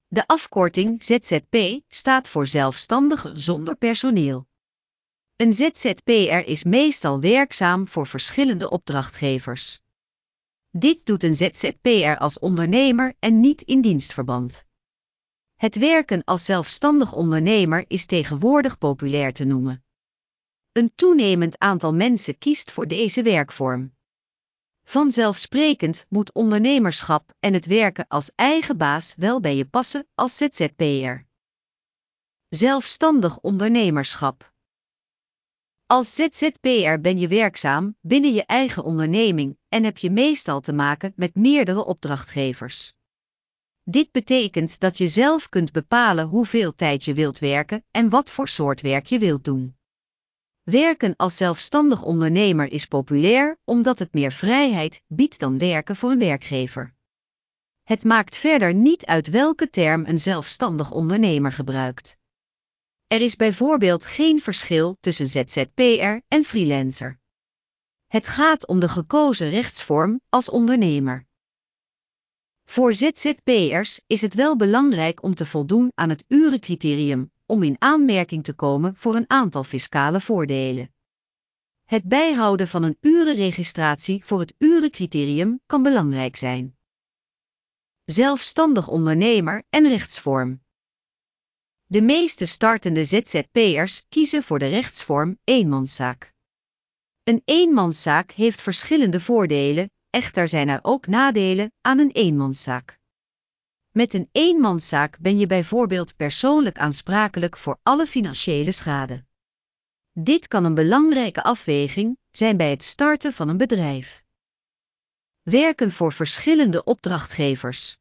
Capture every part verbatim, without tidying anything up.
De afkorting Z Z P staat voor zelfstandige zonder personeel. Een Z Z P R is meestal werkzaam voor verschillende opdrachtgevers. Dit doet een Z Z P R als ondernemer en niet in dienstverband. Het werken als zelfstandig ondernemer is tegenwoordig populair te noemen. Een toenemend aantal mensen kiest voor deze werkvorm. Vanzelfsprekend moet ondernemerschap en het werken als eigen baas wel bij je passen als Z Z P R. Zelfstandig ondernemerschap. Als Z Z P R ben je werkzaam binnen je eigen onderneming en heb je meestal te maken met meerdere opdrachtgevers. Dit betekent dat je zelf kunt bepalen hoeveel tijd je wilt werken en wat voor soort werk je wilt doen. Werken als zelfstandig ondernemer is populair omdat het meer vrijheid biedt dan werken voor een werkgever. Het maakt verder niet uit welke term een zelfstandig ondernemer gebruikt. Er is bijvoorbeeld geen verschil tussen Z Z P R en freelancer. Het gaat om de gekozen rechtsvorm als ondernemer. Voor Z Z P R's is het wel belangrijk om te voldoen aan het urencriterium, om in aanmerking te komen voor een aantal fiscale voordelen. Het bijhouden van een urenregistratie voor het urencriterium kan belangrijk zijn. Zelfstandig ondernemer en rechtsvorm. De meeste startende Z Z P R's kiezen voor de rechtsvorm eenmanszaak. Een eenmanszaak heeft verschillende voordelen, echter zijn er ook nadelen aan een eenmanszaak. Met een eenmanszaak ben je bijvoorbeeld persoonlijk aansprakelijk voor alle financiële schade. Dit kan een belangrijke afweging zijn bij het starten van een bedrijf. Werken voor verschillende opdrachtgevers.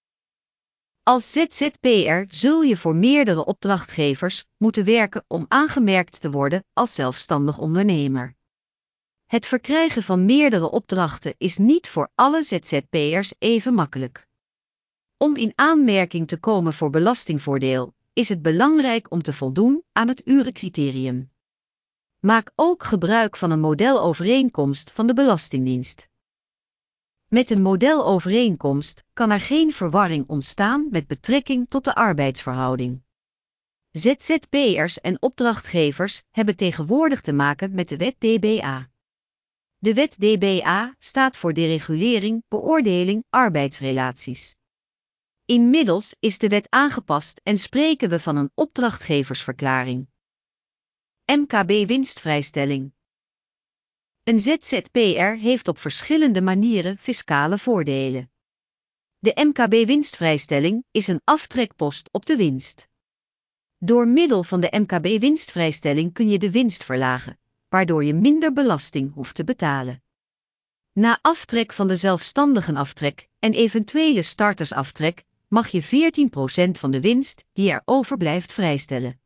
Als Z Z P R zul je voor meerdere opdrachtgevers moeten werken om aangemerkt te worden als zelfstandig ondernemer. Het verkrijgen van meerdere opdrachten is niet voor alle Z Z P R's even makkelijk. Om in aanmerking te komen voor belastingvoordeel, is het belangrijk om te voldoen aan het urencriterium. Maak ook gebruik van een modelovereenkomst van de Belastingdienst. Met een modelovereenkomst kan er geen verwarring ontstaan met betrekking tot de arbeidsverhouding. Z Z P R's en opdrachtgevers hebben tegenwoordig te maken met de wet D B A. De wet D B A staat voor deregulering, beoordeling, arbeidsrelaties. Inmiddels is de wet aangepast en spreken we van een opdrachtgeversverklaring. M K B-winstvrijstelling. Een Z Z P R heeft op verschillende manieren fiscale voordelen. De M K B-winstvrijstelling is een aftrekpost op de winst. Door middel van de M K B-winstvrijstelling kun je de winst verlagen, waardoor je minder belasting hoeft te betalen. Na aftrek van de zelfstandigenaftrek en eventuele startersaftrek mag je veertien procent van de winst die er overblijft vrijstellen.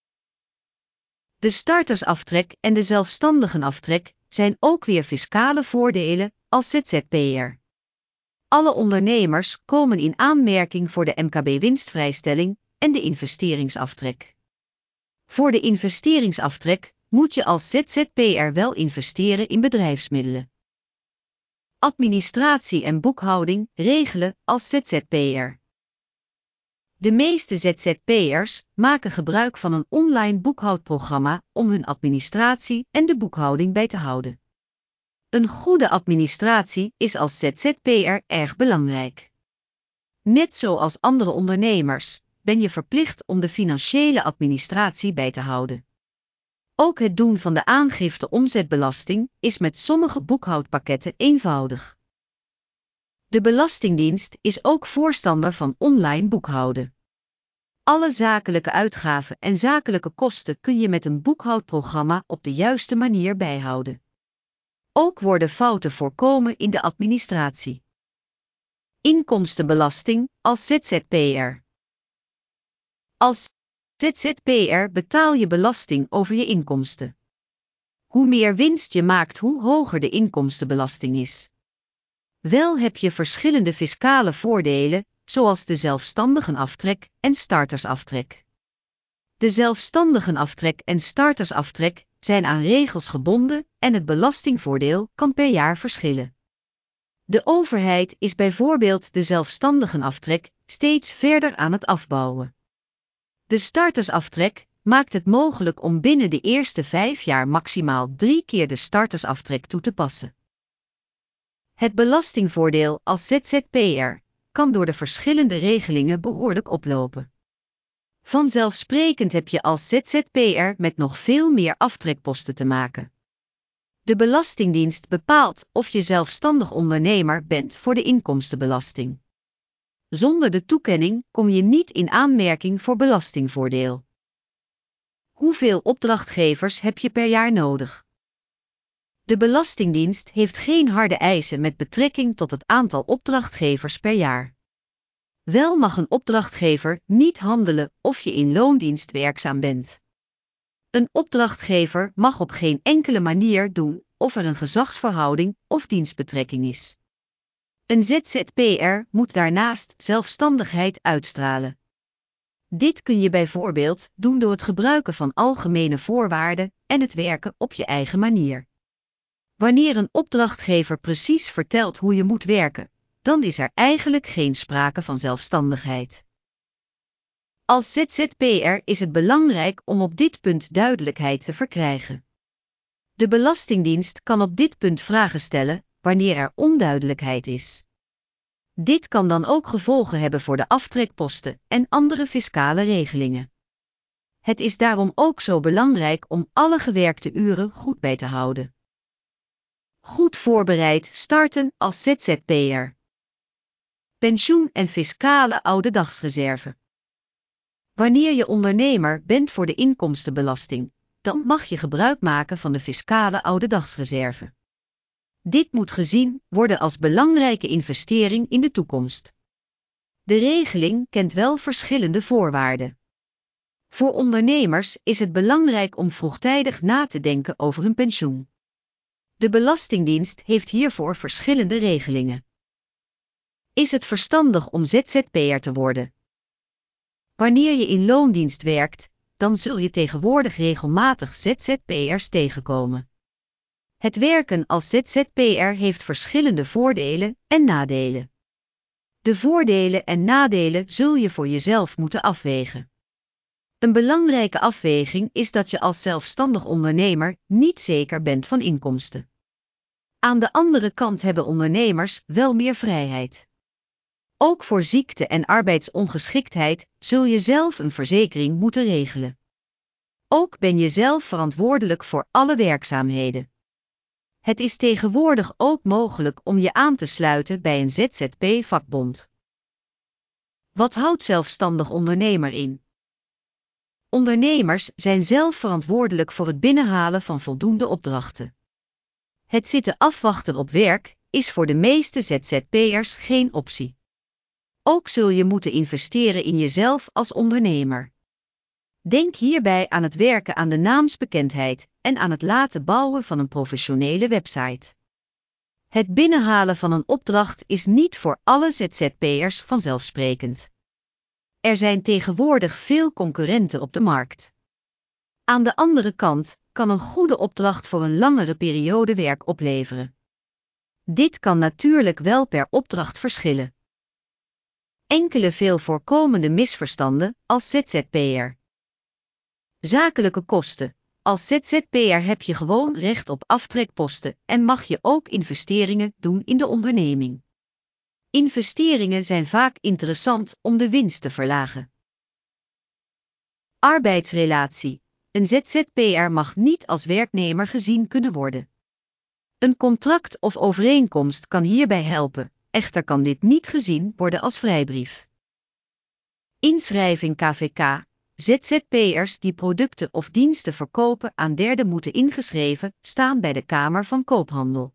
De startersaftrek en de zelfstandigenaftrek zijn ook weer fiscale voordelen als Z Z P R. Alle ondernemers komen in aanmerking voor de M K B-winstvrijstelling en de investeringsaftrek. Voor de investeringsaftrek moet je als Z Z P R wel investeren in bedrijfsmiddelen. Administratie en boekhouding regelen als Z Z P R. De meeste Z Z P R's maken gebruik van een online boekhoudprogramma om hun administratie en de boekhouding bij te houden. Een goede administratie is als Z Z P R erg belangrijk. Net zoals andere ondernemers ben je verplicht om de financiële administratie bij te houden. Ook het doen van de aangifte omzetbelasting is met sommige boekhoudpakketten eenvoudig. De Belastingdienst is ook voorstander van online boekhouden. Alle zakelijke uitgaven en zakelijke kosten kun je met een boekhoudprogramma op de juiste manier bijhouden. Ook worden fouten voorkomen in de administratie. Inkomstenbelasting als Z Z P R. Als Z Z P R betaal je belasting over je inkomsten. Hoe meer winst je maakt, hoe hoger de inkomstenbelasting is. Wel heb je verschillende fiscale voordelen, zoals de zelfstandigenaftrek en startersaftrek. De zelfstandigenaftrek en startersaftrek zijn aan regels gebonden en het belastingvoordeel kan per jaar verschillen. De overheid is bijvoorbeeld de zelfstandigenaftrek steeds verder aan het afbouwen. De startersaftrek maakt het mogelijk om binnen de eerste vijf jaar maximaal drie keer de startersaftrek toe te passen. Het belastingvoordeel als Z Z P R kan door de verschillende regelingen behoorlijk oplopen. Vanzelfsprekend heb je als Z Z P R met nog veel meer aftrekposten te maken. De Belastingdienst bepaalt of je zelfstandig ondernemer bent voor de inkomstenbelasting. Zonder de toekenning kom je niet in aanmerking voor belastingvoordeel. Hoeveel opdrachtgevers heb je per jaar nodig? De Belastingdienst heeft geen harde eisen met betrekking tot het aantal opdrachtgevers per jaar. Wel mag een opdrachtgever niet handelen of je in loondienst werkzaam bent. Een opdrachtgever mag op geen enkele manier doen of er een gezagsverhouding of dienstbetrekking is. Een Z Z P R moet daarnaast zelfstandigheid uitstralen. Dit kun je bijvoorbeeld doen door het gebruiken van algemene voorwaarden en het werken op je eigen manier. Wanneer een opdrachtgever precies vertelt hoe je moet werken, dan is er eigenlijk geen sprake van zelfstandigheid. Als Z Z P R is het belangrijk om op dit punt duidelijkheid te verkrijgen. De Belastingdienst kan op dit punt vragen stellen wanneer er onduidelijkheid is. Dit kan dan ook gevolgen hebben voor de aftrekposten en andere fiscale regelingen. Het is daarom ook zo belangrijk om alle gewerkte uren goed bij te houden. Goed voorbereid starten als Z Z P R. Pensioen en fiscale ouderdagsreserve. Wanneer je ondernemer bent voor de inkomstenbelasting, dan mag je gebruik maken van de fiscale ouderdagsreserve. Dit moet gezien worden als belangrijke investering in de toekomst. De regeling kent wel verschillende voorwaarden. Voor ondernemers is het belangrijk om vroegtijdig na te denken over hun pensioen. De Belastingdienst heeft hiervoor verschillende regelingen. Is het verstandig om Z Z P R te worden? Wanneer je in loondienst werkt, dan zul je tegenwoordig regelmatig Z Z P R's tegenkomen. Het werken als Z Z P R heeft verschillende voordelen en nadelen. De voordelen en nadelen zul je voor jezelf moeten afwegen. Een belangrijke afweging is dat je als zelfstandig ondernemer niet zeker bent van inkomsten. Aan de andere kant hebben ondernemers wel meer vrijheid. Ook voor ziekte en arbeidsongeschiktheid zul je zelf een verzekering moeten regelen. Ook ben je zelf verantwoordelijk voor alle werkzaamheden. Het is tegenwoordig ook mogelijk om je aan te sluiten bij een Z Z P-vakbond. Wat houdt zelfstandig ondernemer in? Ondernemers zijn zelf verantwoordelijk voor het binnenhalen van voldoende opdrachten. Het zitten afwachten op werk is voor de meeste Z Z P R's geen optie. Ook zul je moeten investeren in jezelf als ondernemer. Denk hierbij aan het werken aan de naamsbekendheid en aan het laten bouwen van een professionele website. Het binnenhalen van een opdracht is niet voor alle Z Z P R's vanzelfsprekend. Er zijn tegenwoordig veel concurrenten op de markt. Aan de andere kant kan een goede opdracht voor een langere periode werk opleveren. Dit kan natuurlijk wel per opdracht verschillen. Enkele veel voorkomende misverstanden als Z Z P R. Zakelijke kosten. Als Z Z P R heb je gewoon recht op aftrekposten en mag je ook investeringen doen in de onderneming. Investeringen zijn vaak interessant om de winst te verlagen. Arbeidsrelatie. Een Z Z P R mag niet als werknemer gezien kunnen worden. Een contract of overeenkomst kan hierbij helpen, echter kan dit niet gezien worden als vrijbrief. Inschrijving K V K. Z Z P R's die producten of diensten verkopen aan derden moeten ingeschreven staan bij de Kamer van Koophandel.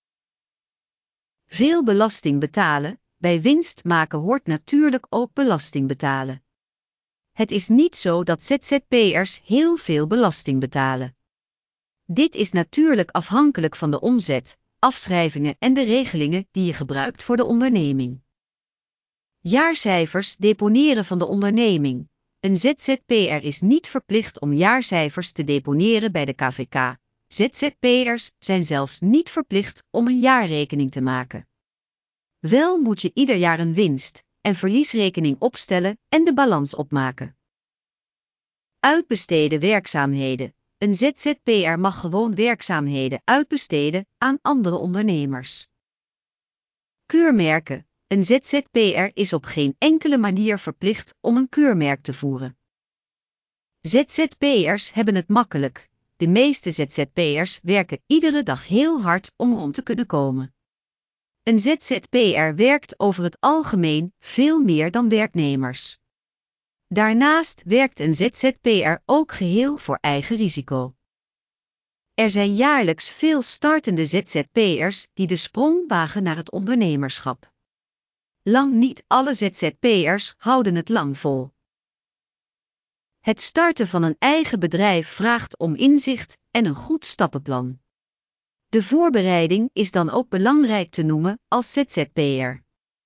Veel belasting betalen. Bij winst maken hoort natuurlijk ook belasting betalen. Het is niet zo dat Z Z P R's heel veel belasting betalen. Dit is natuurlijk afhankelijk van de omzet, afschrijvingen en de regelingen die je gebruikt voor de onderneming. Jaarcijfers deponeren van de onderneming. Een Z Z P R is niet verplicht om jaarcijfers te deponeren bij de K V K. Z Z P R's zijn zelfs niet verplicht om een jaarrekening te maken. Wel moet je ieder jaar een winst, en verliesrekening opstellen en de balans opmaken. Uitbesteden werkzaamheden. Een Z Z P R mag gewoon werkzaamheden uitbesteden aan andere ondernemers. Keurmerken. Een Z Z P R is op geen enkele manier verplicht om een keurmerk te voeren. Z Z P R's hebben het makkelijk. De meeste Z Z P R's werken iedere dag heel hard om rond te kunnen komen. Een Z Z P R werkt over het algemeen veel meer dan werknemers. Daarnaast werkt een Z Z P R ook geheel voor eigen risico. Er zijn jaarlijks veel startende Z Z P R's die de sprong wagen naar het ondernemerschap. Lang niet alle Z Z P R's houden het lang vol. Het starten van een eigen bedrijf vraagt om inzicht en een goed stappenplan. De voorbereiding is dan ook belangrijk te noemen als Z Z P R.